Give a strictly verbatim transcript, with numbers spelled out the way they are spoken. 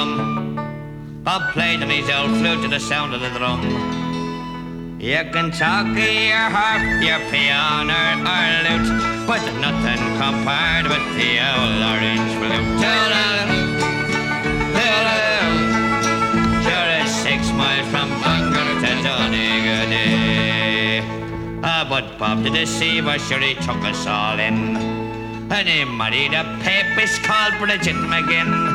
bum. Bob played on his old flute to the sound of the drum. You can talk of your harp, your piano or lute, but nothing compared with the old orange flute. Sure is six miles from Bangor to Donegal. Ah, but Bob the deceiver, sure he took us all in, and he married a papist called Bridget McGinn.